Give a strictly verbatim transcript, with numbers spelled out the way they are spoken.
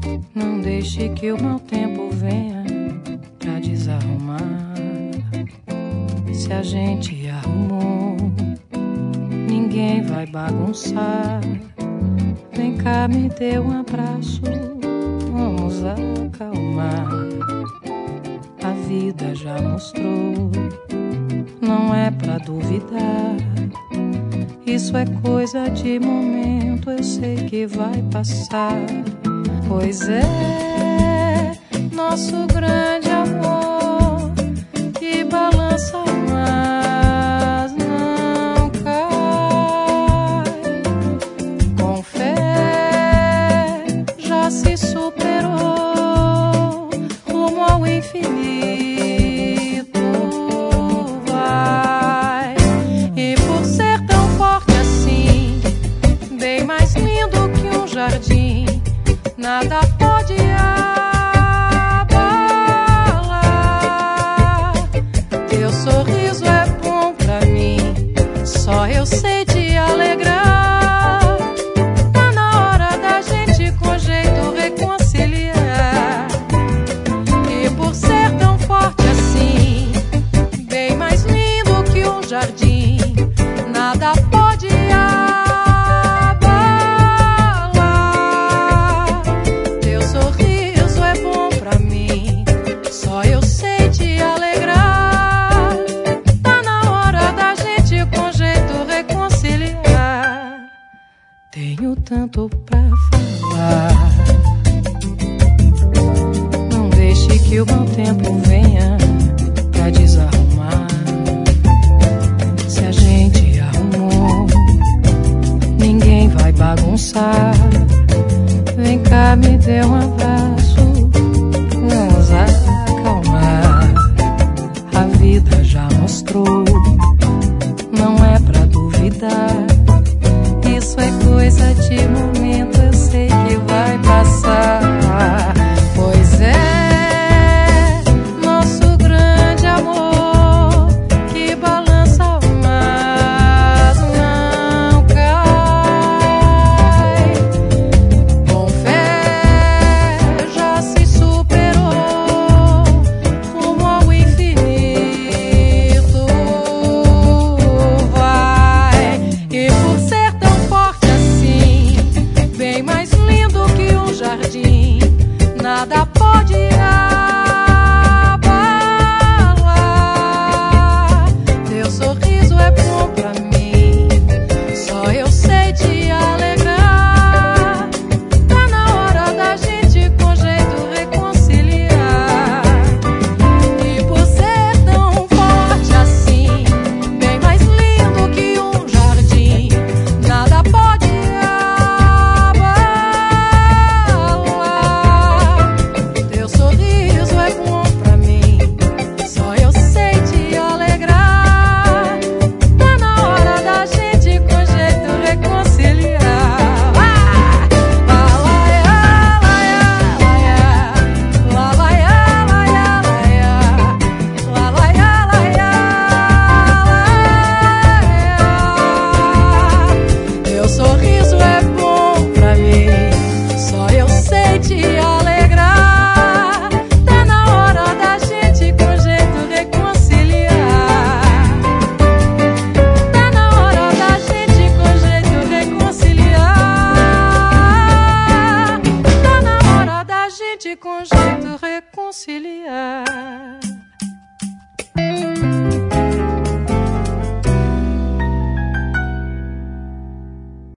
Não deixe que o mau tempo venha pra desarrumar. Se a gente arrumou, ninguém vai bagunçar. Vem cá, me dê um abraço, vamos acalmar. A vida já mostrou, não é pra duvidar. Isso é coisa de momento, eu sei que vai passar. Pois é, nosso grande amor que balança, mas não cai. Com fé já se superou, rumo ao infinito vai. E por ser tão forte assim, bem mais lindo que um jardim, nada pode abalar. Teu sorriso é bom pra mim, só eu sei te alegrar. Tá na hora da gente com jeito reconciliar. E por ser tão forte assim, bem mais lindo que um jardim, nada pode abalar. Tenho tanto pra falar. Não deixe que o mau tempo venha pra desarrumar. Se a gente arrumou, ninguém vai bagunçar. Vem cá, me dê um abraço, vamos acalmar. A vida já mostrou, não é pra duvidar. Isso é coisa de momento, eu sei que vai passar. Pois é, nosso grande amor que balança, mas não cai. Com fé já se superou, rumo ao infinito vai. E por ser bem mais lindo que um jardim, nada pode abalar. Teu sorriso é bom pra mim, só eu sei te alegrar. Tá na hora da gente com jeito reconciliar. E por ser tão forte assim, bem mais lindo que um jardim, nada pode com jeito reconciliar.